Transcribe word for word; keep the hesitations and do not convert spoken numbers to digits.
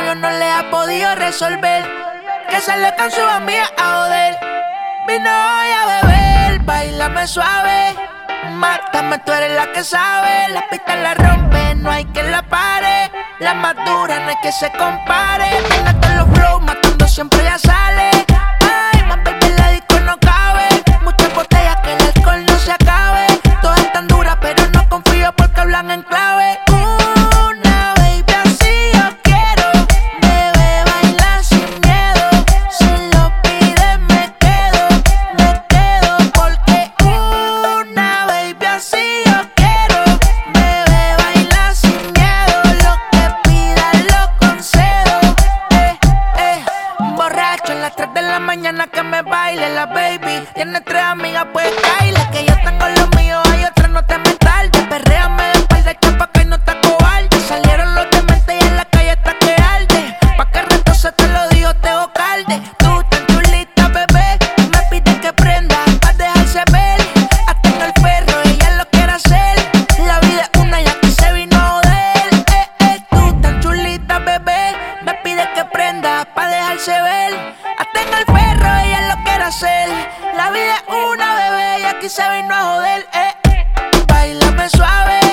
novio no le ha podido resolver, que sale con su amiga a joder. Vino hoy a beber, bailame suave, mátame, tú eres la que sabe. La pista la rompe, no hay quien la pare. La más dura no hay que se compare. Tiene todos los flows, matando siempre ya sale. Ay, más baby, la disco no cabe. Muchas botellas que el alcohol no se acabe. Todas están duras, pero no confío porque hablan en clave. Una baby así yo quiero, bebé, baila sin miedo. Si lo pides me quedo, me quedo. Porque una baby así yo quiero, bebé, baila sin miedo. Lo que pidas lo concedo. Eh, eh. Borracho a las tres de la mañana que me baile la baby. Tiene tres amigas, pues caile, que yo tengo lo mío, hay otras no te me tarde. Perréame de espalda, chapa que no te cobarde. Salieron los dementes y en la calle está que arde. Pa' que reto se te lo digo, Tego Calde. Tú tan chulita, bebé, me pides que prenda pa' dejarse ver. Hasta en el perro ella lo quiere hacer. La vida es una y aquí se vino a joder. Eh, eh, tú tan chulita, bebé, me pides que prenda pa' dejarse ver. Hasta en el perro ella lo quiere hacer. La vida es una, bebé, y aquí se vino a joder. Eh. Bailame suave,